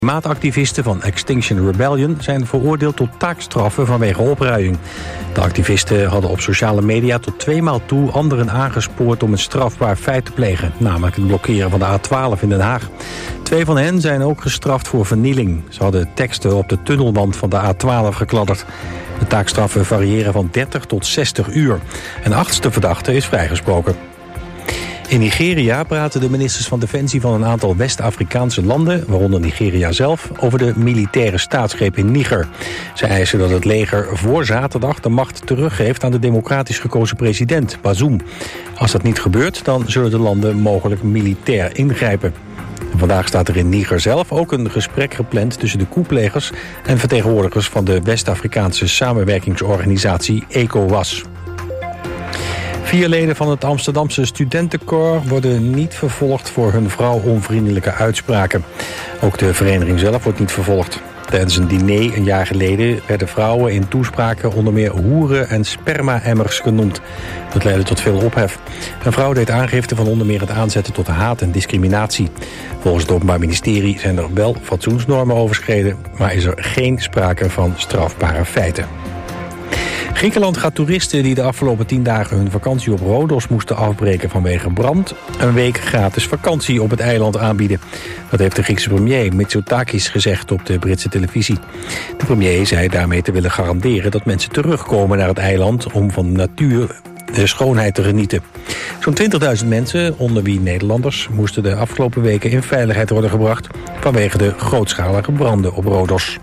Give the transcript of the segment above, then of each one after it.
Klimaatactivisten van Extinction Rebellion zijn veroordeeld tot taakstraffen vanwege opruiing. De activisten hadden op sociale media tot 2 maal toe anderen aangespoord om een strafbaar feit te plegen, namelijk het blokkeren van de A12 in Den Haag. 2 van hen zijn ook gestraft voor vernieling. Ze hadden teksten op de tunnelwand van de A12 gekladderd. De taakstraffen variëren van 30 tot 60 uur. Een 8e verdachte is vrijgesproken. In Nigeria praten de ministers van Defensie van een aantal West-Afrikaanse landen, waaronder Nigeria zelf, over de militaire staatsgreep in Niger. Ze eisen dat het leger voor zaterdag de macht teruggeeft aan de democratisch gekozen president, Bazoum. Als dat niet gebeurt, dan zullen de landen mogelijk militair ingrijpen. En vandaag staat er in Niger zelf ook een gesprek gepland tussen de coupplegers en vertegenwoordigers van de West-Afrikaanse samenwerkingsorganisatie ECOWAS. 4 leden van het Amsterdamse studentenkoor worden niet vervolgd voor hun vrouwonvriendelijke uitspraken. Ook de vereniging zelf wordt niet vervolgd. Tijdens een diner een jaar geleden werden vrouwen in toespraken onder meer hoeren en sperma-emmers genoemd. Dat leidde tot veel ophef. Een vrouw deed aangifte van onder meer het aanzetten tot haat en discriminatie. Volgens het Openbaar Ministerie zijn er wel fatsoensnormen overschreden, maar is er geen sprake van strafbare feiten. Griekenland gaat toeristen die de afgelopen 10 dagen hun vakantie op Rodos moesten afbreken vanwege brand een week gratis vakantie op het eiland aanbieden. Dat heeft de Griekse premier Mitsotakis gezegd op de Britse televisie. De premier zei daarmee te willen garanderen dat mensen terugkomen naar het eiland om van de natuur de schoonheid te genieten. Zo'n 20.000 mensen, onder wie Nederlanders, moesten de afgelopen weken in veiligheid worden gebracht vanwege de grootschalige branden op Rodos.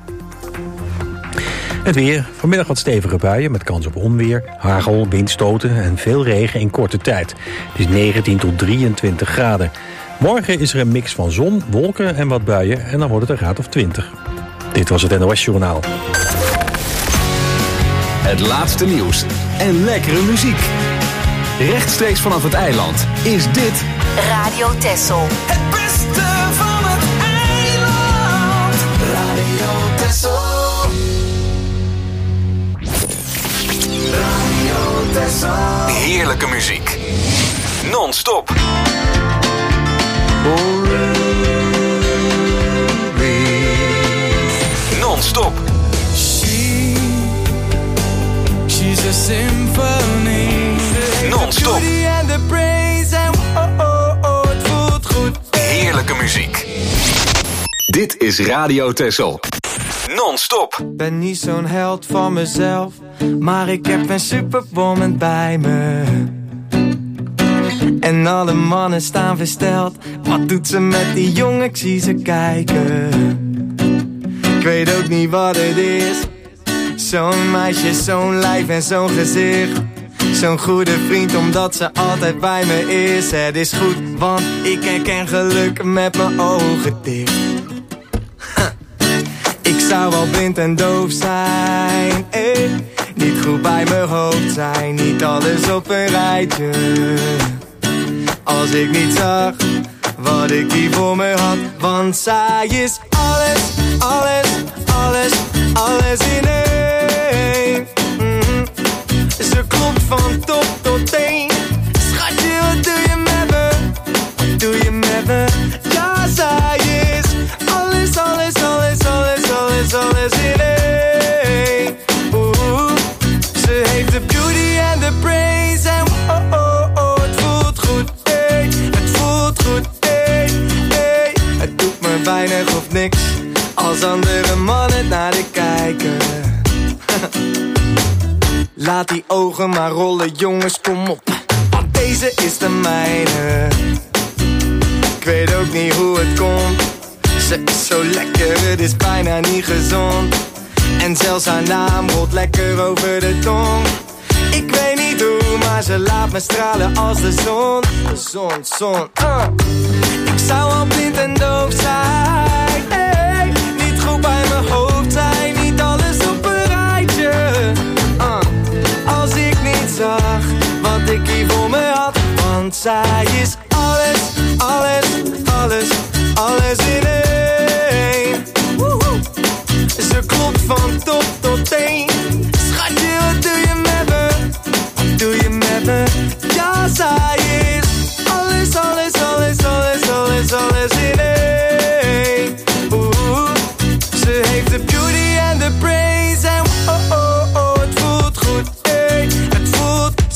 Het weer. Vanmiddag wat stevige buien met kans op onweer, hagel, windstoten en veel regen in korte tijd. Het is 19 tot 23 graden. Morgen is er een mix van zon, wolken en wat buien en dan wordt het een graad of 20. Dit was het NOS Journaal. Het laatste nieuws en lekkere muziek. Rechtstreeks vanaf het eiland is dit Radio Texel. Het beste van het eiland. Radio Texel. heerlijke muziek. Non-stop. Non-stop. She's a symphony. Non-stop. Het voelt goed. Heerlijke muziek. Dit is Radio Texel. Non-stop. Ben niet zo'n held van mezelf, maar ik heb een superwoman bij me. En alle mannen staan versteld. Wat doet ze met die jongen? Ik zie ze kijken. Ik weet ook niet wat het is. Zo'n meisje, zo'n lijf en zo'n gezicht. Zo'n goede vriend omdat ze altijd bij me is. Het is goed, want ik herken geluk met mijn ogen dicht. Ik zou wel blind en doof zijn, niet goed bij mijn hoofd zijn, niet alles op een rijtje. Als ik niet zag wat ik hier voor me had, want zij is alles, alles, alles, alles in één. Ze klopt van top tot teen. Schatje, wat doe je met me? Wat doe je met me? Ja, zij is alles, alles, alles, alles, alles, alles in één. Ze heeft de beauty en de brains en het voelt goed, het voelt goed, Het doet me weinig of niks als andere mannen naar de kijken. Laat die ogen maar rollen, jongens, kom op, want deze is de mijne. Ik weet ook niet hoe het komt. Ze is zo lekker, het is bijna niet gezond. En zelfs haar naam rolt lekker over de tong. Ik weet niet hoe, maar ze laat me stralen als de zon. De zon, Ik zou al blind en doof zijn, niet goed bij mijn hoofd zijn, niet alles op een rijtje. Als ik niet zag wat ik hier voor me had, want zij is alles, alles, alles, alles in één. Ze klopt van top tot teen. Schatje, wat doe je met me? Wat doe je met me? Ja, zij is alles, alles, alles, alles, alles, alles in één.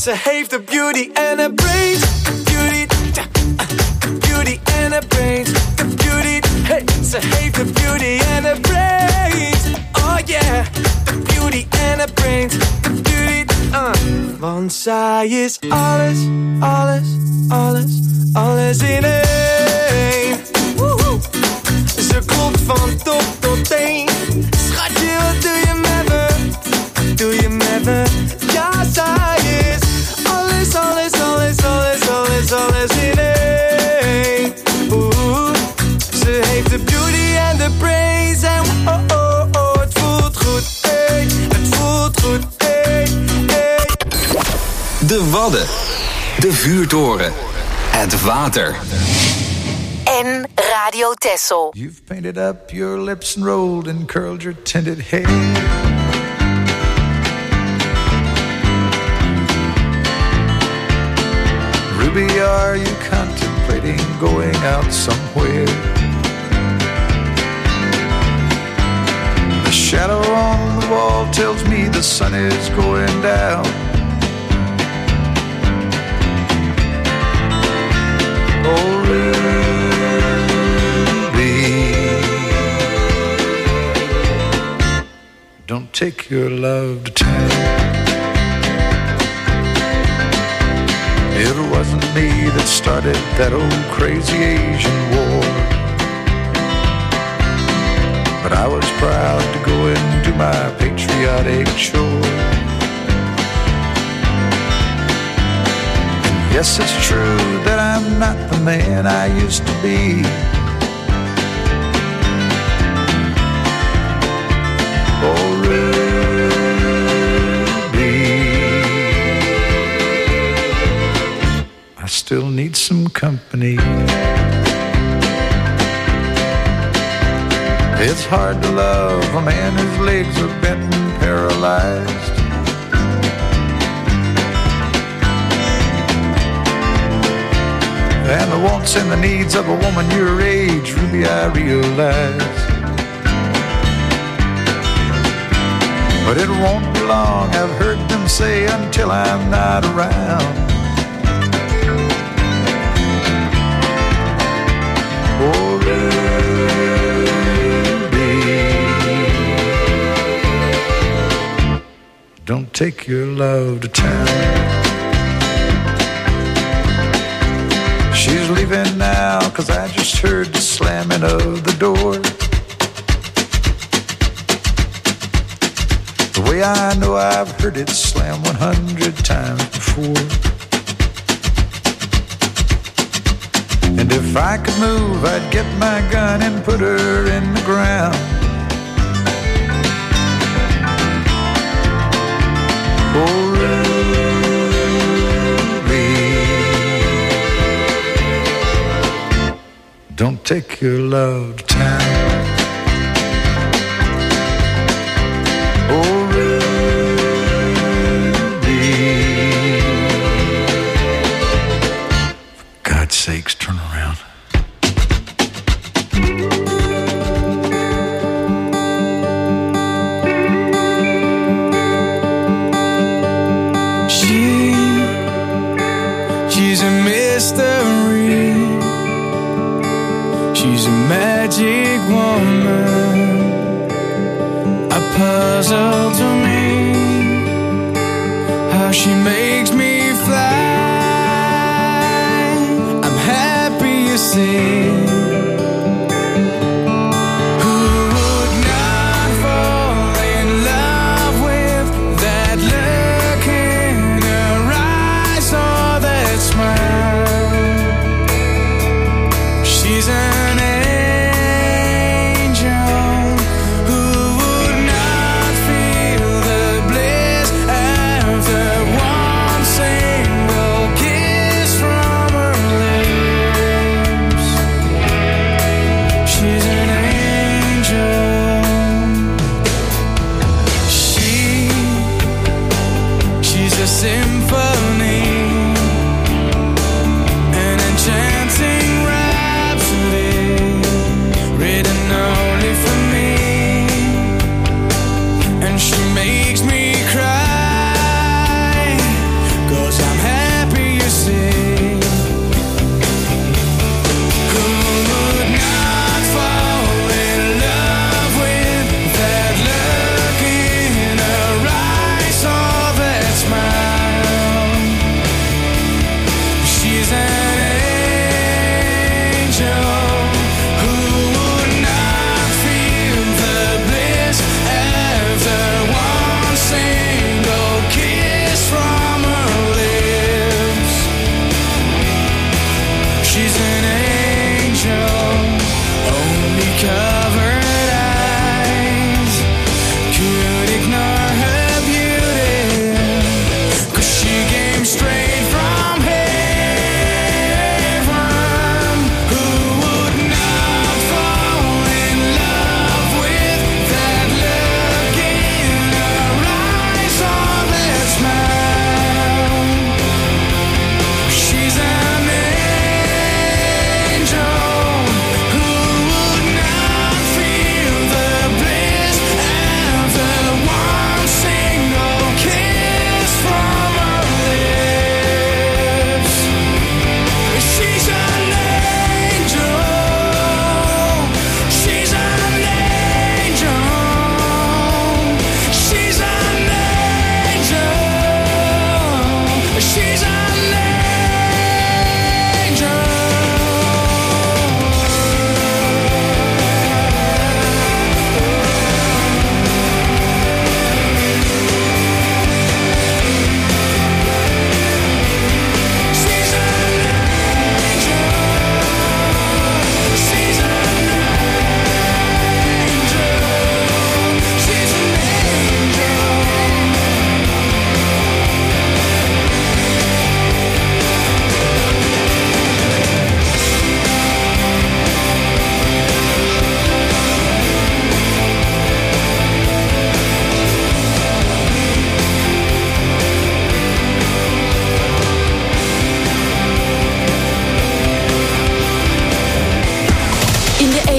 ze heeft de beauty en de brains. Beauty, beauty en de brains. De beauty, hey, ze heeft de beauty en de brains. Oh yeah, de beauty en de brains. De beauty, want zij is alles, alles, alles, alles in één. Woehoe. Ze klopt van top tot teen. Schatje, wat doe je met me? Doe je met me? Ja, zij is alles, alles, alles, alles, alles, alles in één. Ze heeft de beauty en de brains. En oh, oh, oh, het voelt goed, hey. Het voelt goed, hey, hey. De Wadden. De Vuurtoren. Het water. En Radio Texel. You've painted up your lips and rolled and curled your tinted hair. Ruby, are you contemplating going out somewhere? The shadow on the wall tells me the sun is going down. Oh, don't take your love to town. It wasn't me that started that old crazy Asian war, but I was proud to go and do my patriotic chore. And yes, it's true that I'm not the man I used to be. Oh, Ruby, I still need some company. It's hard to love a man whose legs are bent and paralyzed. And the wants and the needs of a woman your age, Ruby, I realize. But it won't be long, I've heard them say, until I'm not around. Oh, Ruby, don't take your love to town. She's leaving now, 'cause I just heard the slamming of the door. The way I know I've heard it slam 100 times before. And if I could move, I'd get my gun and put her in the ground. Oh, Ruby, don't take your love to town. Oh, sakes, turn around. She's a mystery. She's a magic woman, a puzzle to me. How she makes me fly. See, who would not fall in love with that look in her eyes or that smile? She's an angel who would not feel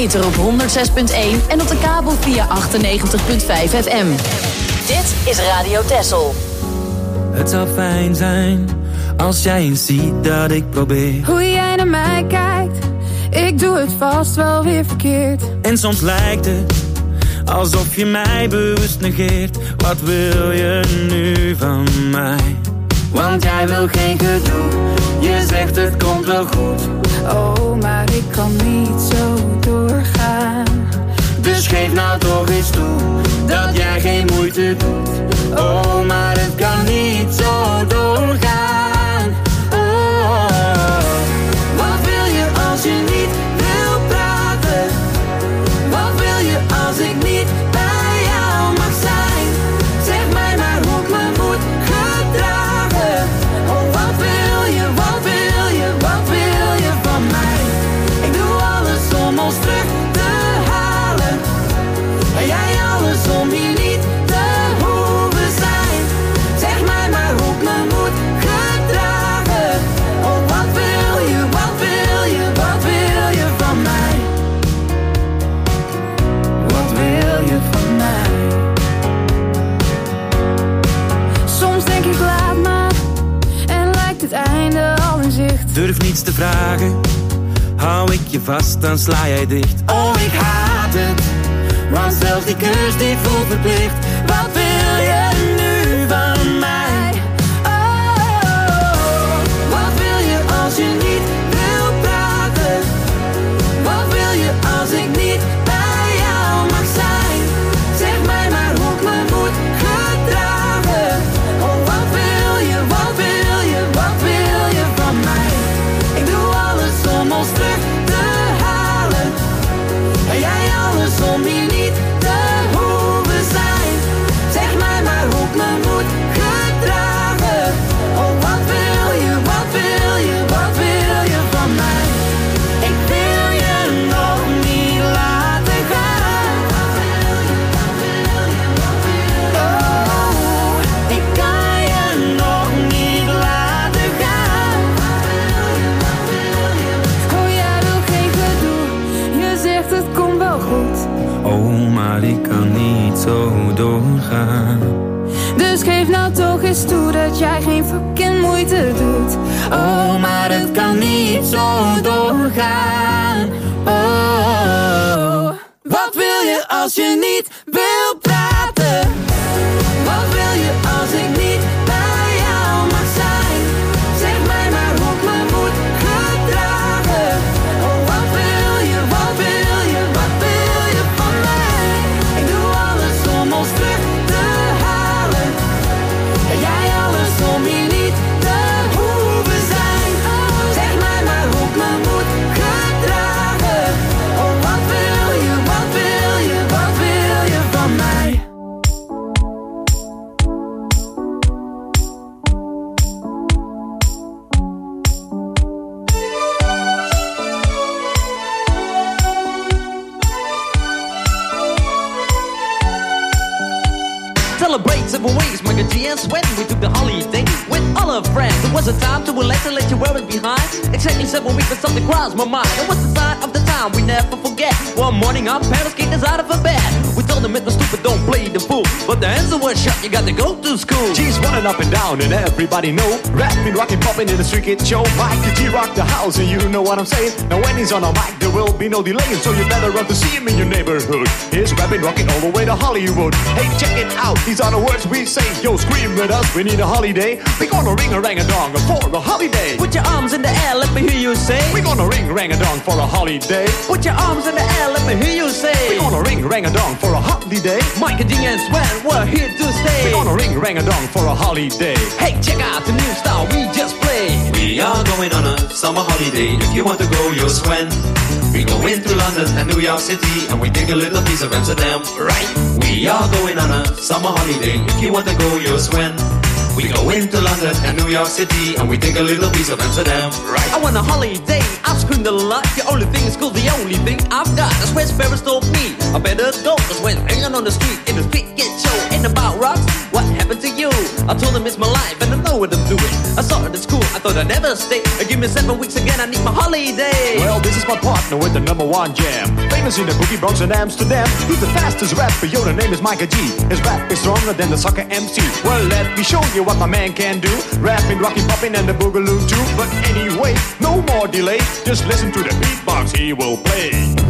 ether op 106.1 en op de kabel via 98.5 FM. Dit is Radio Texel. Het zou fijn zijn als jij eens ziet dat ik probeer. Hoe jij naar mij kijkt, ik doe het vast wel weer verkeerd. En soms lijkt het alsof je mij bewust negeert. Wat wil je nu van mij? Want jij wil geen gedoe, je zegt het komt wel goed. Oh, maar ik kan niet zo doorgaan. Dus geef nou toch eens toe dat jij geen moeite doet. Oh, maar het kan niet zo doorgaan. Oh. Wat wil je als je niet wil praten? Wat wil je als ik niet bij jou mag zijn? Zeg mij maar hoe ik me moet gedragen. Oh, wat wil je, wat wil je, wat wil je van mij? Ik doe alles om ons terug te halen. En jij alles om hier niet te hoeven zijn. Zeg mij maar hoe ik me moet gedragen. Oh, wat wil je, wat wil je, wat wil je van mij? Wat wil je van mij? Soms denk ik laat maar en lijkt het einde al in zicht. Durf niets te vragen, hou ik je vast dan sla jij dicht. Oh, ik haat het, want zelfs die kus die voelt verplicht. Wat wil je nu van mij? Oh, wat wil je als je niet wil praten? Wat wil je als ik niet bij jou mag zijn? Zeg mij maar hoe ik me moet gedragen. Oh, wat wil je, wat wil je, wat wil je van mij? Ik doe alles om ons terug te halen. En jij alles om hier niet te hoeven zijn. Zeg mij maar hoe ik me moet gedragen. Oh, wat wil je, wat wil je, wat wil je van mij? Ik wil je nog niet laten gaan. Oh, ik kan je nog niet laten gaan. Oh, jij wil geen gedoe, je zegt het komt wel goed. Oh, maar ik kan niet zo doorgaan. Dus geef nou toch eens toe dat jij geen fucking moeite doet. Oh, maar het kan niet zo doorgaan. Oh, Wat wil je als je niet wil praten? Wat wil je als ik niet bij jou mag zijn? Zeg mij maar hoe ik me moet gedragen. Oh, wat wil je, wat wil je, wat wil je van mij? Ik doe alles om ons terug te halen. En jij alles om hier niet te hoeven zijn. Zeg mij maar hoe ik me moet gedragen. Oh, wat wil je, wat wil je, wat wil je van mij? Celebrate 7 weeks, Michael G and Sweat. We took the holiday with all our friends. It was a time to relax and let you wear it behind. Exactly 7 weeks, but something crossed my mind. It was the sign of the time we never forget. One morning our parents kicked us out of bed. We told them it was stupid, don't play the fool. But the answer was shut, you got to go to school. G's running up and down and everybody know. Rapping, rocking, popping in the street kid show. Mike G rock the house and you know what I'm saying. Now when he's on a mic there will be no delaying. So you better run to see him in your neighborhood. He's rapping, rocking all the way to Hollywood. Hey, check it out, these are the words we say. Yo, scream with us, we need a holiday. We gonna ring a rang a dong for a holiday. Put your arms in the air, let me hear you say. We gonna ring rang a dong for a holiday. Put your arms in the air, let me hear you say. We gonna ring rang a dong for a holiday. Mike D and Sweat, we're here to stay. We gonna ring rang a dong for a holiday. Hey, check out the new style we just played. We are going on a summer holiday. If you want to go, you'll swim. We go into London and New York City, and we take a little piece of Amsterdam, right? We are going on a summer holiday. If you want to go, you'll swim. We go into London and New York City, and we take a little piece of Amsterdam, right? I want a holiday, I've screamed a lot. The only thing is cool, the only thing I've got. That's where Sparrows told me I better go. Cause when hanging on the street in the street get show ain't about rocks, what happened to you? I told him it's my life and I know what I'm doing. I saw it at school, I thought I'd never stay. Give me 7 weeks again, I need my holiday. Well, this is my partner with the #1 jam. Famous in the boogie Bronx and Amsterdam. He's the fastest rapper, yo, the name is Micah G. His rap is stronger than the soccer MC. Well, let me show you what my man can do. Rapping, rocking, popping, and the boogaloo too. But anyway, no more delay. Just listen to the beatbox he will play.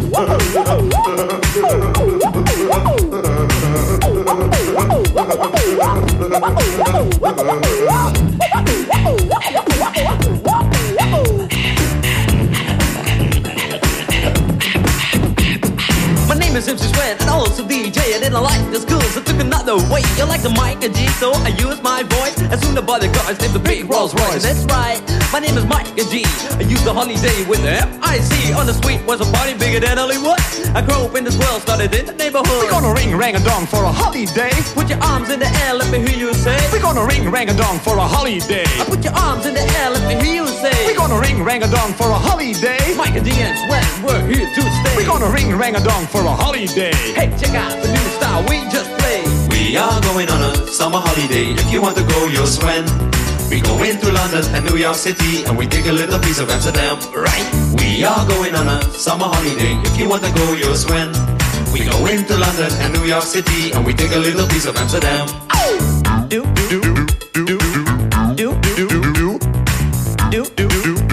My name is MC Sven and also DJ. I didn't like the schools, I took another way. You like the Micah G, so I use my voice. As soon as the cars named the big Rolls Royce. That's right, my name is Micah G. I use the holiday with the M-I-C. On the street was a party bigger than Hollywood. I grew up in this world, started in the neighborhood. We're gonna ring rang-a-dong for a holiday. Put your arms in the air, let me hear you say. We're gonna ring rang-a-dong for a holiday. I put your arms in the air, let me hear you say. We're gonna ring rang-a-dong for a holiday. Micah G and Sven, we're here to stay. We're gonna ring rang-a-dong for a holiday. Hey, check out the new style we just played. We are going on a summer holiday. If you want to go, you'll Sven. We go into London and New York City, and we take a little piece of Amsterdam, right? We are going on a summer holiday. If you want to go, you'll Sven. We go into London and New York City, and we take a little piece of Amsterdam. Do do do do do do do do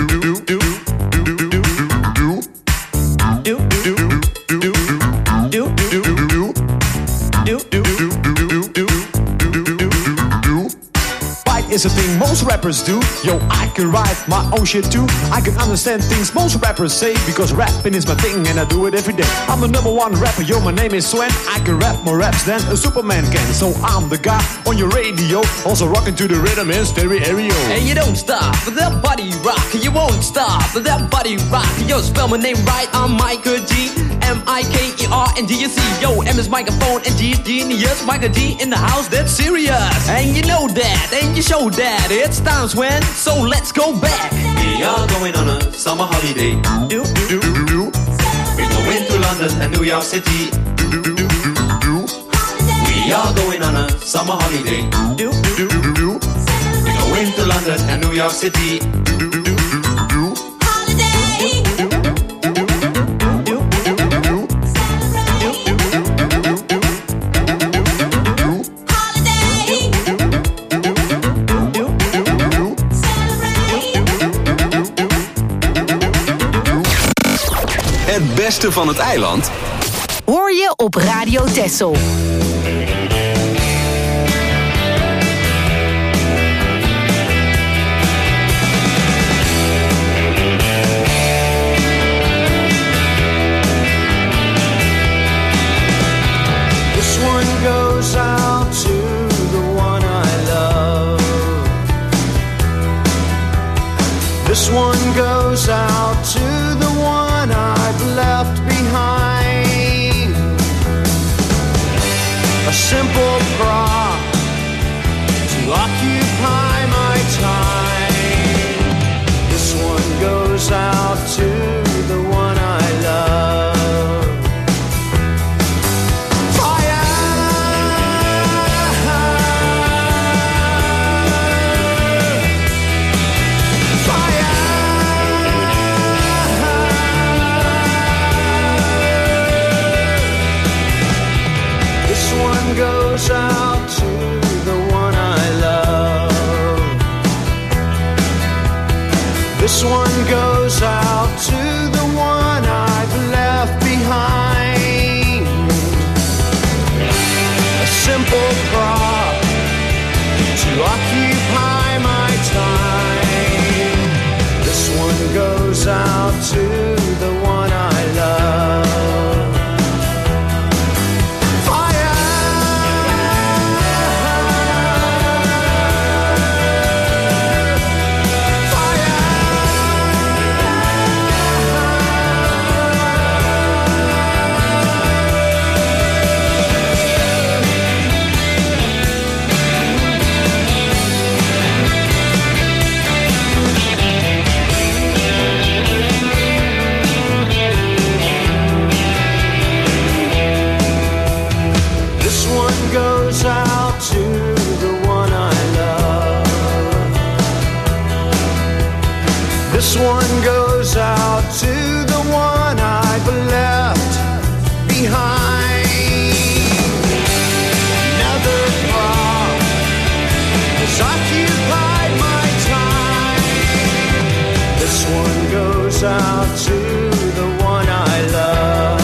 is a thing most rappers do. Yo, I can write my own shit too. I can understand things most rappers say, because rapping is my thing and I do it every day. I'm the #1 rapper, yo, my name is Sven. I can rap more raps than a Superman can. So I'm the guy on your radio, also rocking to the rhythm in stereo. And you don't stop with that body rock. You won't stop with that body rock. Yo, spell my name right, I'm Micah G. M-I-K-E-R-N-G-U-C. Yo, M is microphone and G is genius. Micah G in the house, that's serious. And you know that, and you show that. It's time, Sven, so let's go back. We are going on a summer holiday. Do, do, do, do. We go into London and New York City. We are going on a summer holiday. Do, do, do, do. We go into London and New York City. Het beste van het eiland hoor je op Radio Texel. This one goes out to the one I love. This one goes out to the one I've left behind. A simple prop to occupy my time. This one goes out to the one I love. Goes out to the one I love. This one goes out to the one I've left behind. A simple prop to occupy my time. This one goes out to the one I love. one goes out to the one I've left behind. Another part has occupied my time. This one goes out to the one I love.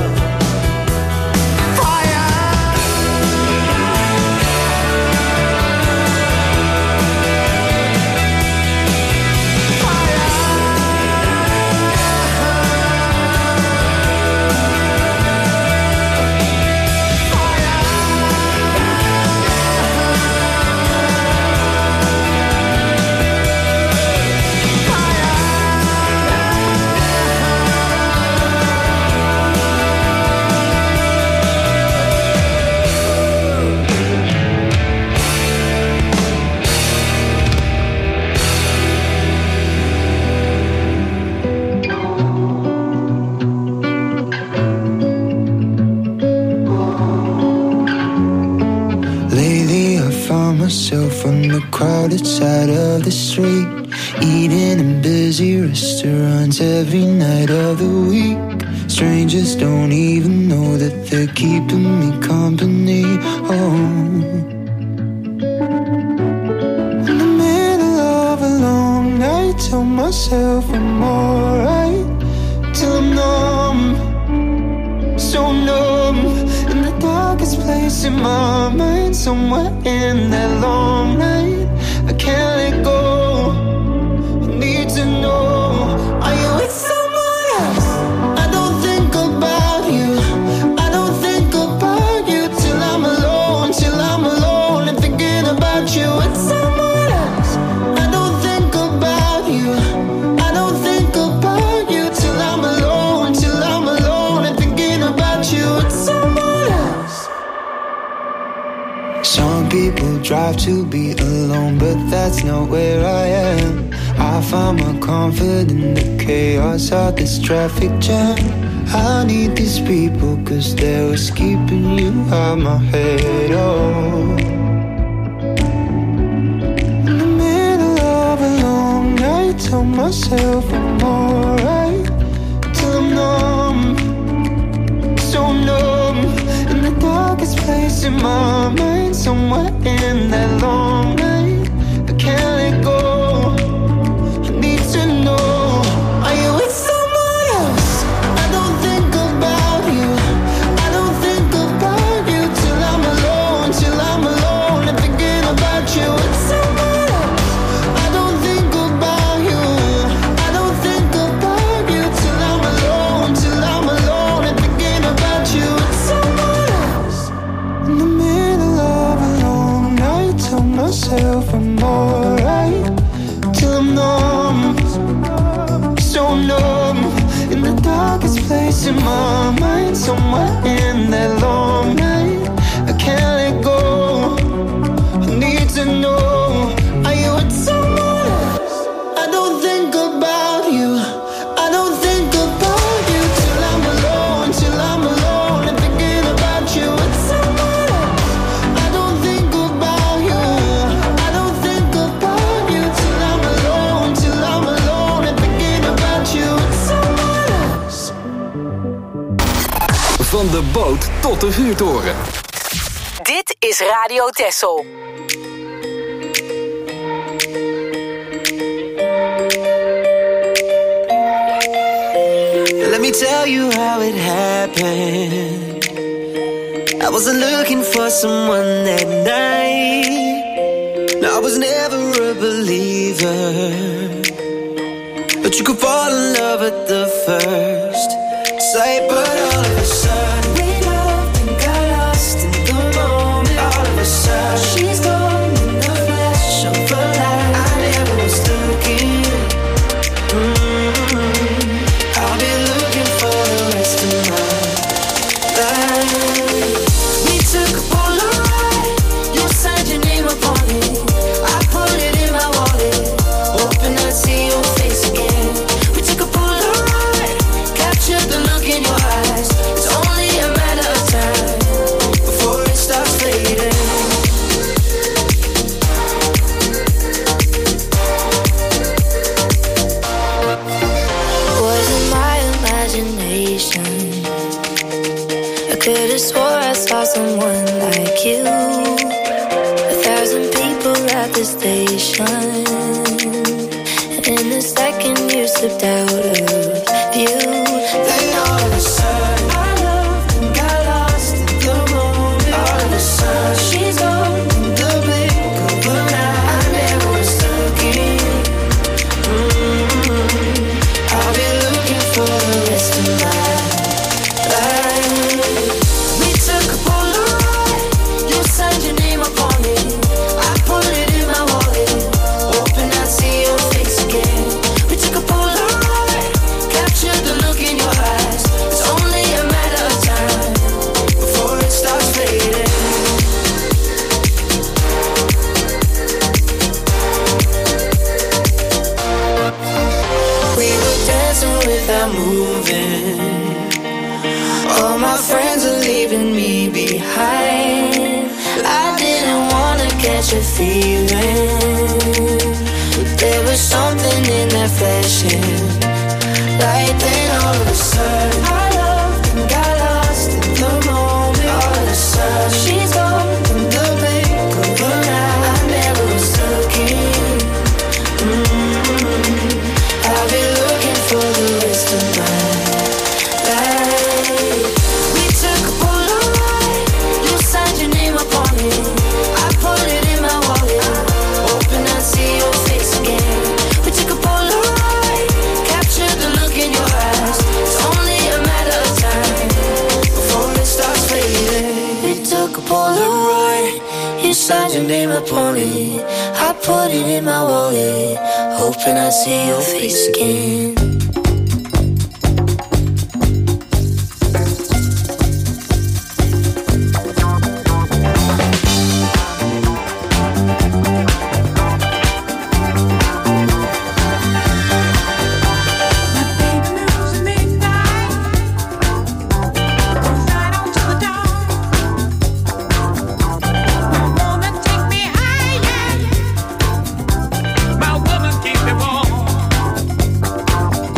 Myself on the crowded side of the street, eating in busy restaurants every night of the week. Strangers don't even know that they're keeping me company. Oh, in the middle of a long night, tell myself I'm alright, till I'm numb, so numb. In the darkest place in my mind, somewhere in that long night, I can't let go. I need to know, are you with someone else? I don't think about you. I don't think about you till I'm alone, and thinking about you with someone else. I don't think about you. I don't think about you till I'm alone, and thinking about you with someone else. Some people drive to be alone, but that's not where I am. I find my comfort in the chaos of this traffic jam. I need these people, cause they're what's keeping you out my head, oh. In the middle of a long night, tell myself I'm alright, till I'm numb, so numb. In the darkest place in my mind, somewhere in that long night, I can't let go. I need to know, are you with someone else? I don't think about you. I don't think about you till I'm alone, and thinking about you with someone else. I don't think about you. I don't think about you till I'm alone, and thinking about you with someone else. In the middle of a long night, tell myself I'm alright, till I'm numb, so numb. In the darkest place in my mind, somewhere in that long night, I can't let go. I need to know, are you with someone else? I don't think about you. I don't think about you till I'm alone, and thinking about you with someone else. I don't think about you. I don't think about you till I'm alone, and thinking about you with someone else. Van de boot tot de vuurtoren. Dit is Radio Texel. Let me tell you how it happened. I wasn't looking for someone that night. No, I was never a believer, but you could fall in love at the first sight. But all of a sudden we loved and got lost in the moment. All of a sudden she's gone in the flash of a light. I never was looking. I'll be looking for the rest of my life. We took a Polaroid. You signed your name upon it. I put it in my wallet, hoping I'd see your face again. We took a Polaroid. I saw someone like you. 1,000 people at the station, and in a second you slipped out of view. Then all of a sudden I loved and got lost in the moment. All of a sudden she's gone in the blink of an eye. I never was looking. I'll be looking for the rest of my life. We took a Polaroid, you signed your name upon it. I put it in my wallet, hoping I'd see your face again. We took a Polaroid, captured the look in your eyes. It's only a matter of time before it starts fading. We were dancing without moving. All my friends are leaving me behind. I didn't wanna catch a feeling, but there was something in that flashing light. Then all of a sudden I loved and got lost in the moment. All of a sudden she's gone in the blink of an eye. I never was looking. I'll be looking for the rest of my life. We took a Polaroid, you signed your name upon it. I put it in my wallet, hoping I'd see your face again. We took a Polaroid, captured the look in your eyes. It's only a matter of time before it starts fading. We took a Polaroid, you signed your name upon it. I put it in my wallet, hoping I see your face again. My woman keep me warm.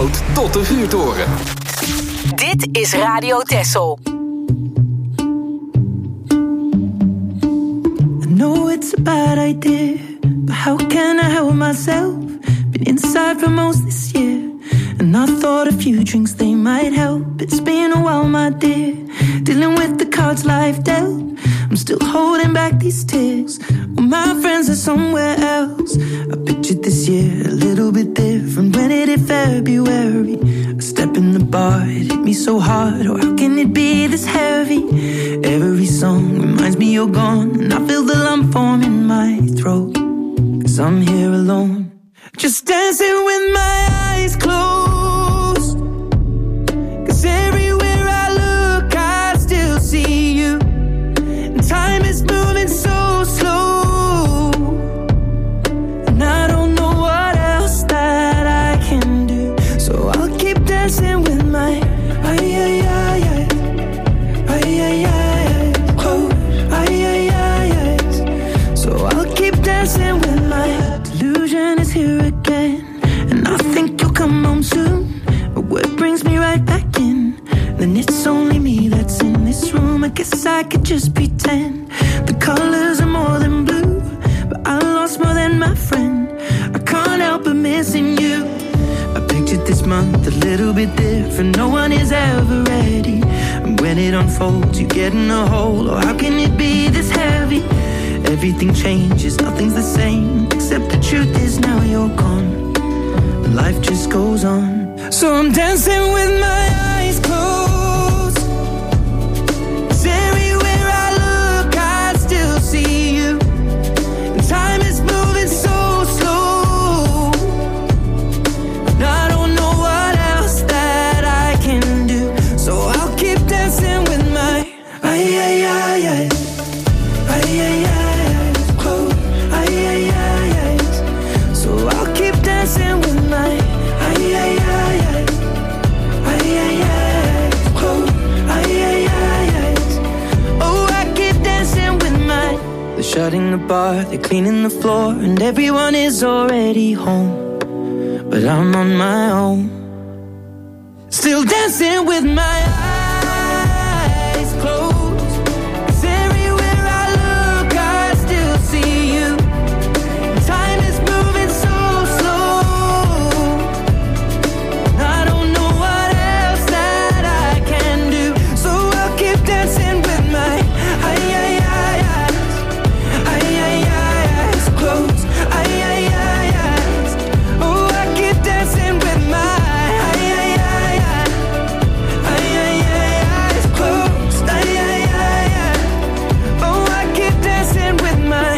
boot tot de vuurtoren. Dit is Radio Texel. I know it's a bad idea, but how can I help myself? Been inside for most this year, and I thought a few drinks they might help. It's been a while, my dear, dealing with the cards life dealt. I'm still holding back these tears. Well, my friends are somewhere else. I pictured this year a little bit different. When it hit February, a step in the bar, it hit me so hard. Oh, how can it be this heavy? Every song reminds me you're gone, and I feel the lump form in my throat, 'cause I'm here alone, just dancing with my eyes closed. 'Cause everywhere I look, I still see you. Time is moving so slow, and I don't know what else that I can do. So I'll keep dancing with my close. So I'll keep dancing with my delusion is here again, and I think you'll come home soon. But what brings me right back in? Then it's only me that's in this room. I guess I could just pretend the colors are more than blue, but I lost more than my friend. I can't help but missing you. I pictured this month a little bit different. No one is ever ready, and when it unfolds you get in a hole. Oh, how can it be this heavy? Everything changes, nothing's the same, except the truth is now you're gone, and life just goes on. So I'm dancing with my eyes closed, 'cause everywhere I look I still see you. And time is moving so slow, and I don't know what else that I can do. So I'll keep dancing with my closed. So I'll keep dancing with my they're shutting the bar, they're cleaning the floor, and everyone is already home, but I'm on my own, still dancing with my eyes closed. 'Cause everywhere I look I still see you. Time is moving so slow, and I don't know what else that I can do. So I'll keep dancing with my close. Oh, I keep dancing with my close. Oh, I keep dancing with my.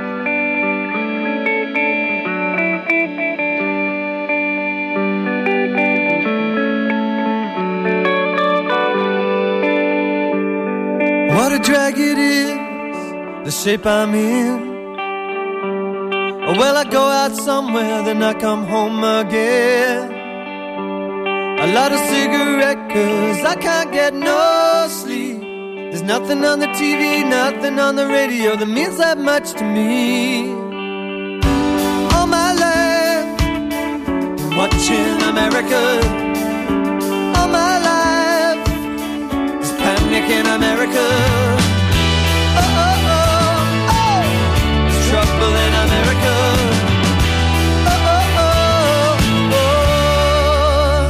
What a drag it is, the shape I'm in. Well, I go out somewhere, then I come home again. I light a cigarette 'cause I can't get no sleep. There's nothing on the TV, nothing on the radio that means that much to me. All my life, watching America. All my life, there's panic in America. Oh, oh, oh, oh, there's trouble in America. Oh, oh, oh, oh.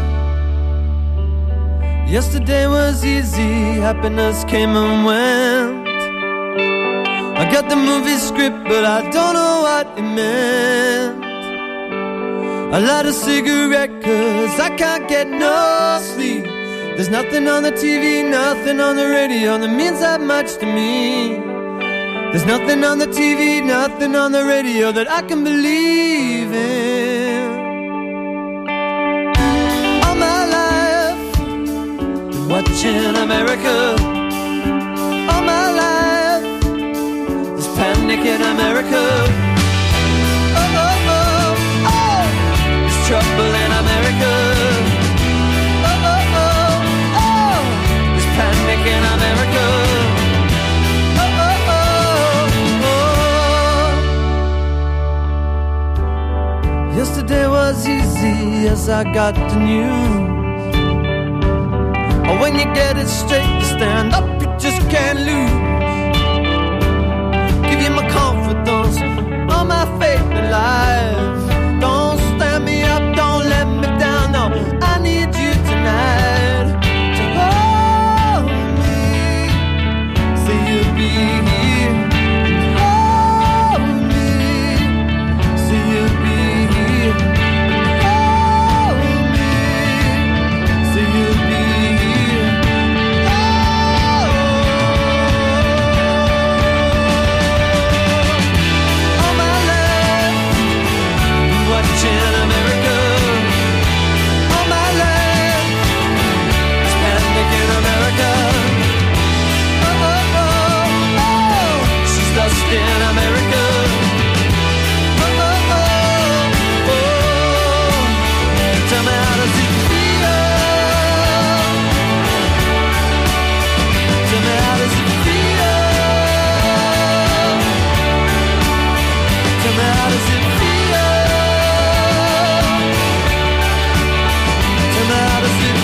Yesterday was easy, happiness came and went. I got the movie script, but I don't know what it meant. I light a cigarette 'cause I can't get no sleep. There's nothing on the TV, nothing on the radio that means that much to me. There's nothing on the TV, nothing on the radio that I can believe in. All my life, been watching America. All my life, there's panic in America. Oh, oh, oh, oh, there's trouble in America. Oh, oh, oh, oh, there's panic in America. Yesterday was easy, yes, I got the news. When you get it straight, you stand up, you just can't lose. Give you my confidence, all my faith in life. Don't stand me up, don't let me down, no, I need you tonight to hold me, so you'll be here. Hold me, so you'll be here. Hold me, so you'll be here. All my life, watching America. All my life, it's panic in America. Oh, oh, oh, oh, she's lost in America. Oh, oh, oh, oh, tell me how does it feel? Tell me how does it feel? Tell me how does it feel? Tell me how does it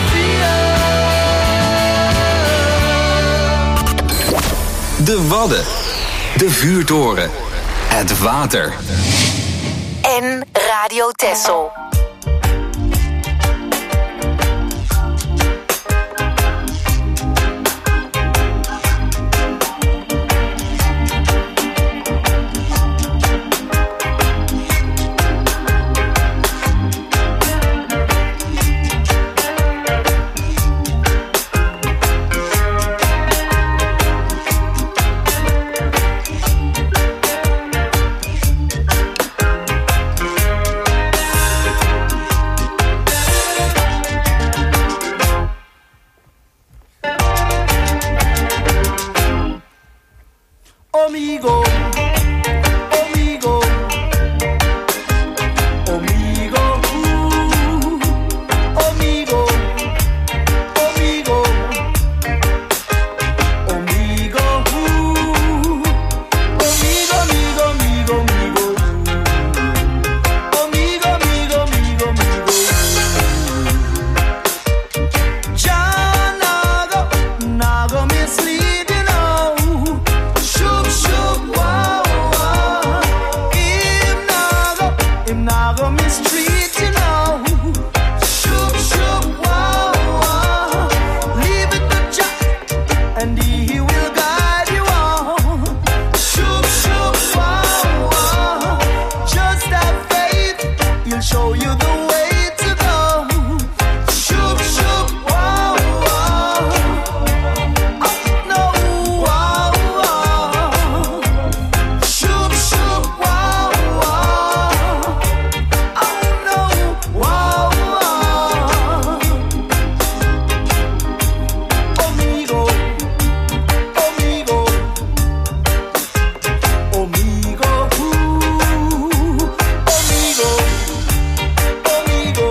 feel? De Wadden. De vuurtoren. Het water. En Radio Texel. Amigo, amigo, amigo, amigo, amigo, amigo, amigo, amigo, amigo, amigo, amigo, amigo, amigo. John Nago mislead, you know. Shoop, shoop, wow, wow. Him nago mistreat, you know. Shoop, shoop, wow, wow. Leave it to Jah, and he will guide you on. Shoop, shoop, wow, wow. Just have faith, he'll show you the way to go. Shoop, shoop, wow, wow. Oh, no, wow, wow. Shoop, shoop, wow, wow. Oh, no, wow, wow. Amigo, amigo, amigo, amigo, amigo,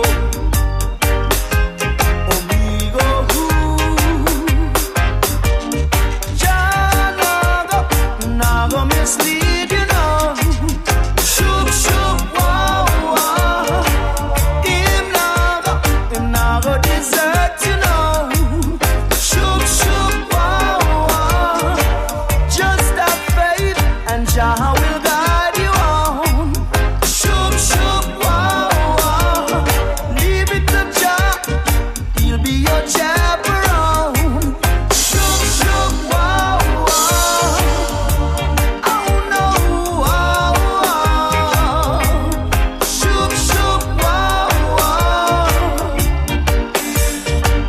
amigo. Jah nago mislead, you know. Shoop, shoop, wow, wow. Him nago desert, you know. Shoop, shoop, wow, wow. Just have faith, and Jah will guide you on. Shoop, shoop, wow, wow. Leave it to Jah, he'll be your chaperone. Shoop, shoop, wow, wow. Oh, no, wow, wow. Shoop, shoop, wow, wow.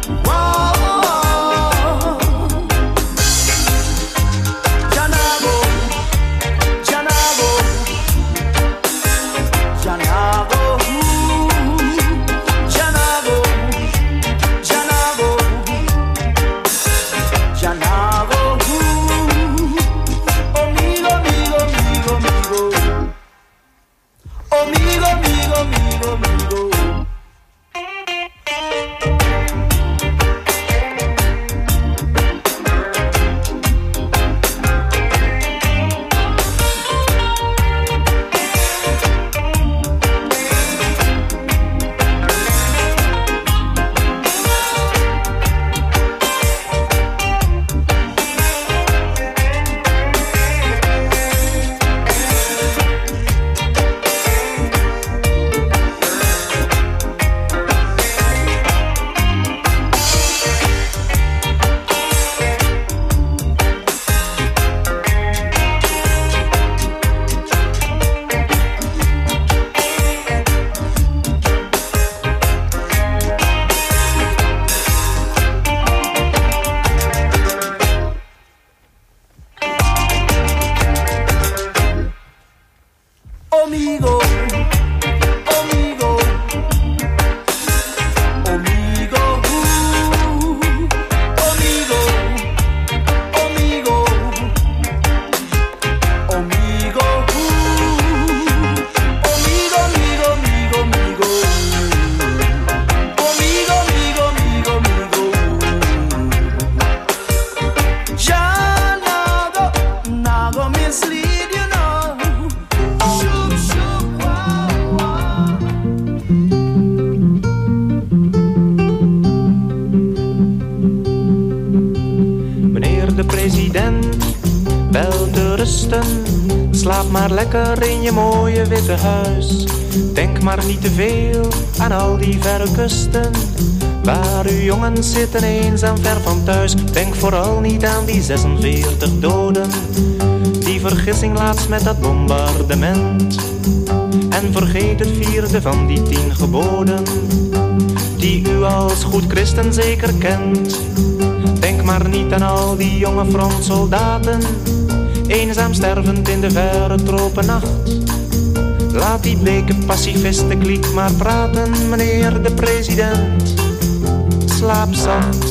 maar lekker in je mooie witte huis. Denk maar niet te veel aan al die verre kusten, waar uw jongens zitten eenzaam ver van thuis. Denk vooral niet aan die 46 doden, die vergissing laatst met dat bombardement. En vergeet het 4e van die 10 geboden, die u als goed christen zeker kent. Denk maar niet aan al die jonge frontsoldaten, eenzaam stervend in de verre tropennacht. Laat die bleke pacifistenkliek maar praten, meneer de president. Slaap zacht.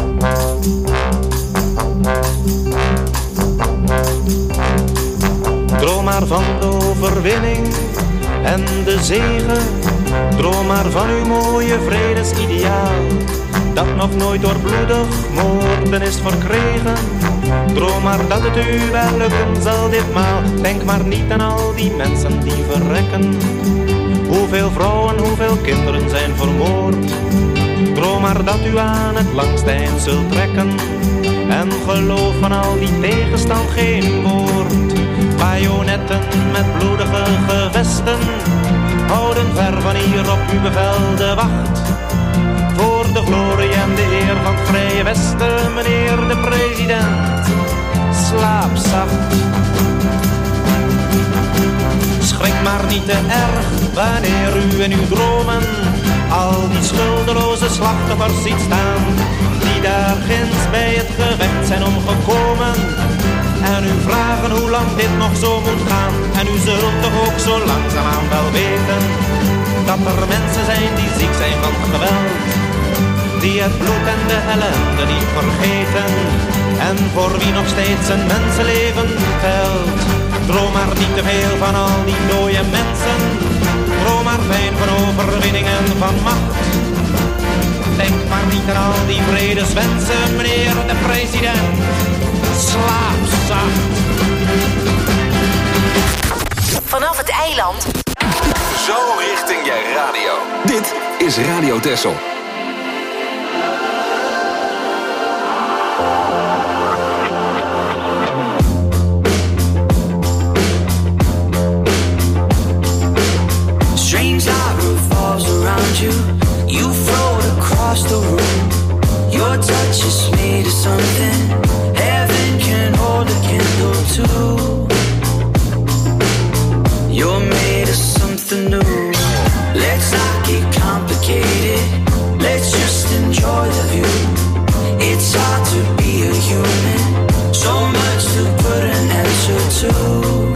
Droom maar van de overwinning en de zegen. Droom maar van uw mooie vredesideaal, dat nog nooit door bloedig moorden is verkregen. Droom maar dat het u wel lukken zal ditmaal. Denk maar niet aan al die mensen die verrekken. Hoeveel vrouwen, hoeveel kinderen zijn vermoord. Droom maar dat u aan het langst eind zult trekken. En geloof van al die tegenstand geen woord. Bajonetten met bloedige gevesten houden ver van hier op uw bevel de wacht. Voor de glorie en de eer van het Vrije Westen, meneer de president. Slaap zacht. Schrik maar niet te erg wanneer u in uw dromen al die schuldeloze slachtoffers ziet staan, die daar ginds bij het gevecht zijn omgekomen. En u vragen hoe lang dit nog zo moet gaan. En u zult toch ook zo langzaamaan wel weten dat er mensen zijn die ziek zijn van geweld, die het bloed en de ellende niet vergeten, en voor wie nog steeds een mensenleven telt. Droom maar niet te veel van al die dode mensen, droom maar fijn van overwinningen van macht. Denk maar niet aan al die vredeswensen, meneer de president. Slaap zacht. Vanaf het eiland. Zo richting je radio. Dit is Radio Texel. Strange light falls around you. You float across the room. Your touch is made of something heaven can hold a candle to. You're made of something new. Let's not get complicated. Let's just enjoy the view. It's hard to be a human. So much to put an answer to.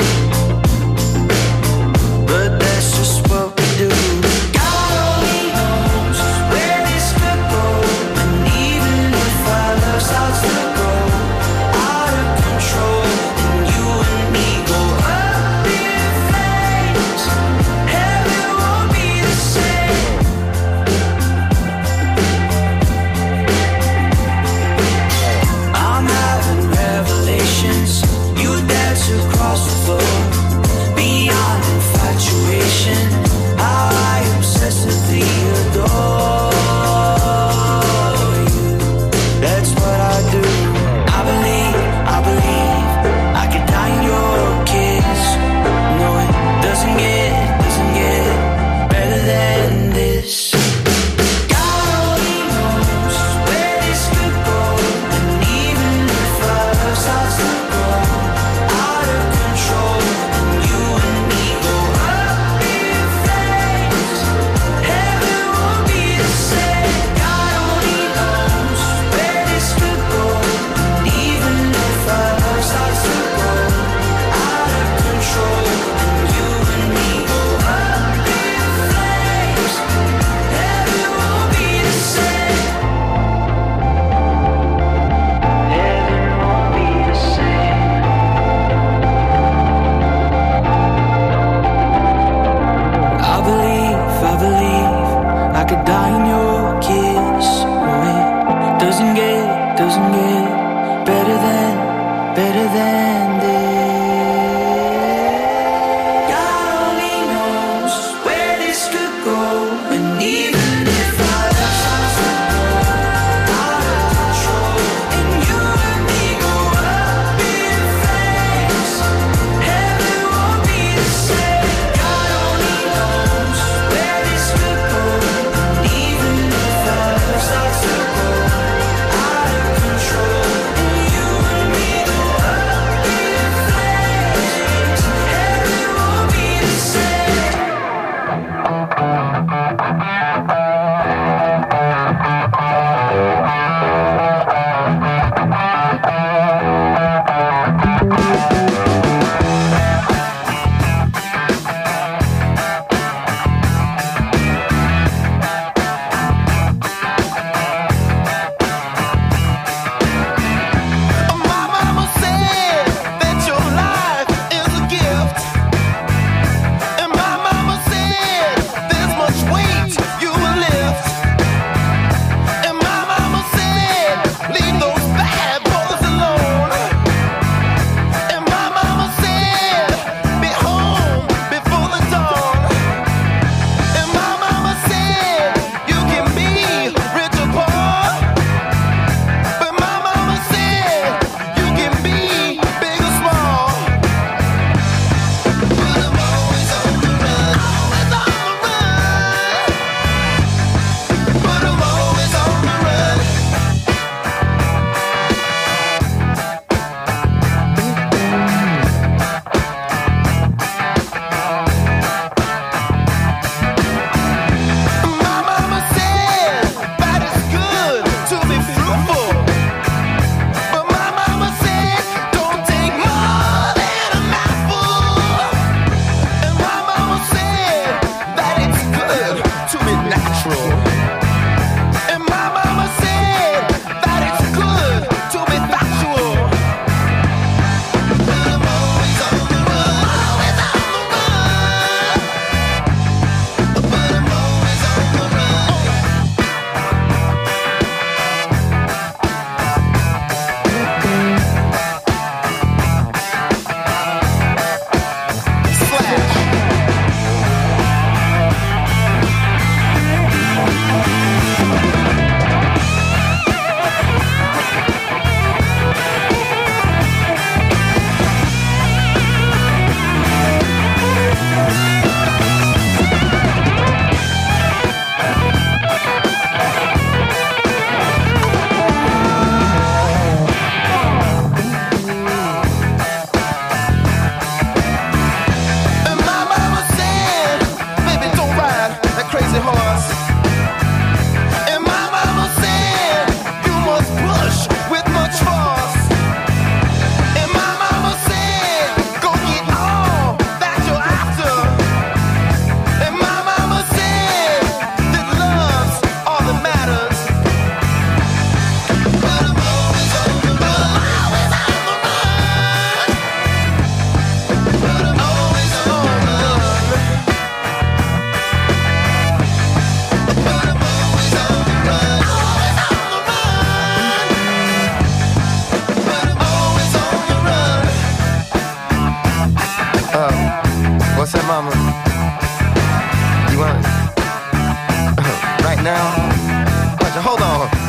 But that's just what we do. God only knows where this could go. And even if our love starts to go out of control, and you and me go up in flames, heaven won't be the same. I'm having revelations. You dance across the floor. Beyond infatuation, how I obsessively adore you. That's what I do. I believe I could die in your kiss. No, it doesn't get better than this. God only knows where this could go, and even if our love starts to go out of control, and you and me go up in flames, heaven won't be the same. God only knows where this could go, and even if our love starts to go out of control, and you and me go up in flames, heaven won't be the same. Heaven won't be the same. I believe I could die in your kiss. Oh, it doesn't get better than this. God only knows where this could go, and even if our love starts to go out of control, and you and me go up in flames, heaven won't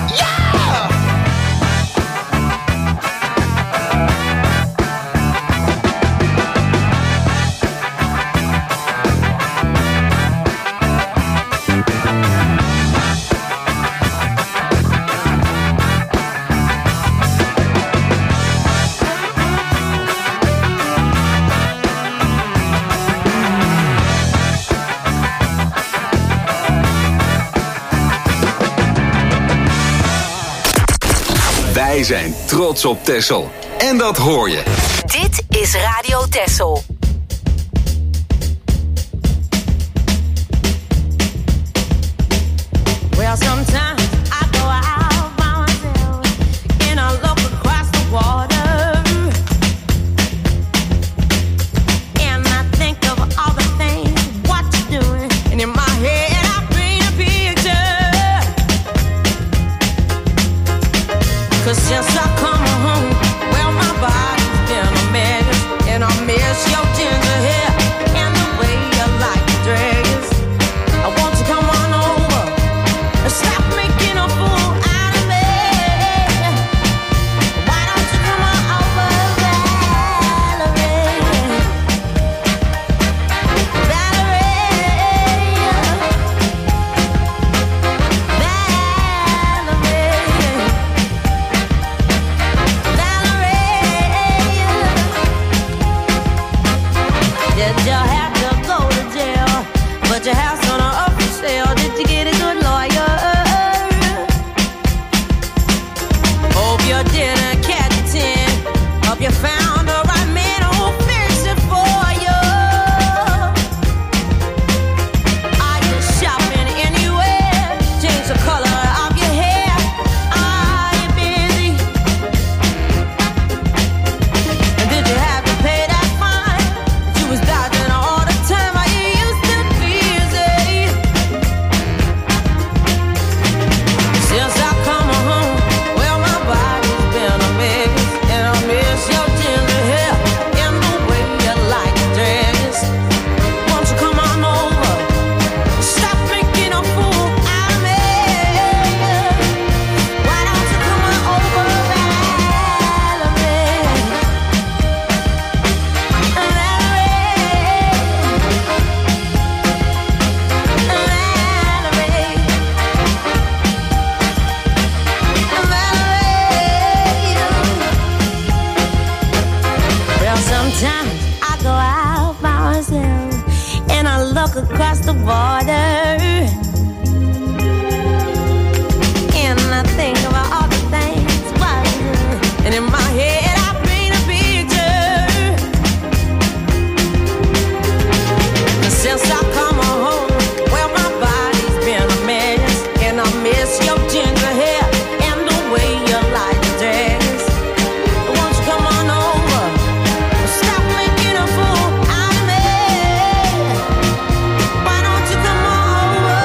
Wij zijn trots op Texel. En dat hoor je. Dit is Radio Texel. Well, sometimes I go out by myself and I look across the water and I think of all the things what you're doing, and in my head I paint a picture. 'Cause since I come home, well, my body's been a mess, and I miss your ginger hair and the way you like to dress. I want to come on over and stop making a fool out of me. Why don't you come on over, Valerie? Did you have to go to jail? But your house on a up for sale. Did you get a good lawyer? Hope you didn't catch a 10. Hope you found the right man who'll fix it for you. Are you shopping anywhere? Change the color of your hair. Are you busy? And did you have to pay that fine? You was dodging all the time. Are you used to busy? Since I come home, well, my body's been a mess, and I miss your ginger hair and the way you like to dress. Won't you come on over? Stop making a fool out of me. Why don't you come on over, Valerie? Well, sometimes I go out by myself and I look across the water and I think about all the things what I do. And in my head I paint a picture. Since I come home, well, my body's been a mess, and I miss your ginger hair and the way you like to dress. Won't you come on over? Stop making a fool out of me. Why don't you come on over?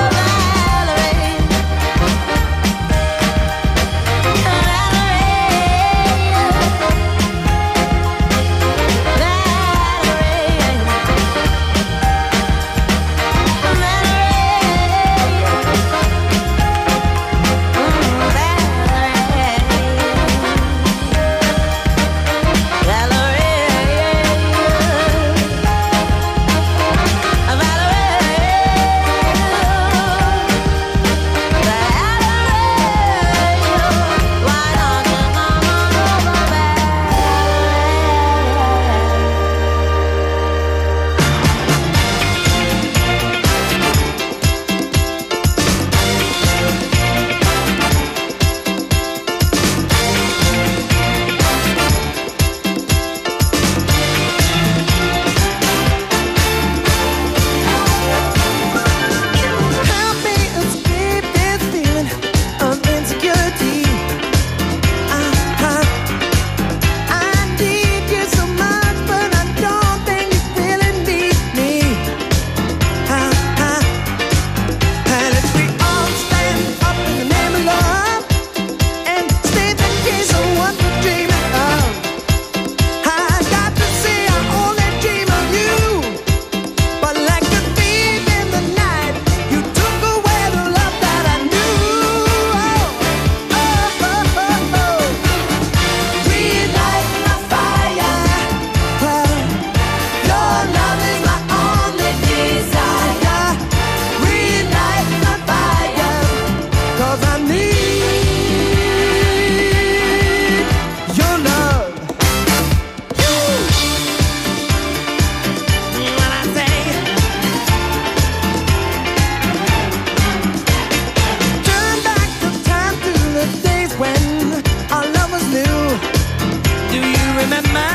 when our love was new. Do you remember?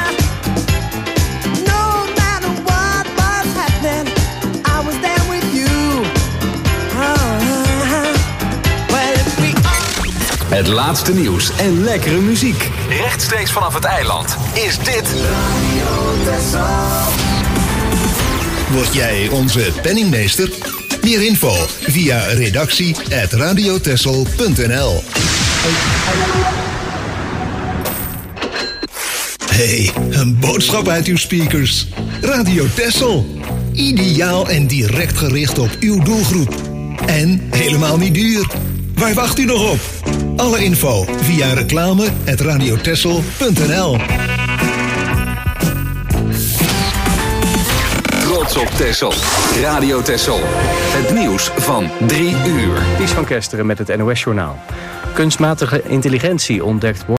No matter what was happening, I was there with you. Well, if we are... Het laatste nieuws en lekkere muziek. Rechtstreeks vanaf het eiland is dit Radio Texel. Word jij onze penningmeester? Meer info via redactie@radiotexel.nl. Hey, een boodschap uit uw speakers. Radio Texel. Ideaal en direct gericht op uw doelgroep. En helemaal niet duur. Waar wacht u nog op? Alle info via reclame@radiotexel.nl. Trots op Texel. Radio Texel. Het nieuws van 3 uur. Ties van Kesteren met het NOS-journaal. Kunstmatige intelligentie ontdekt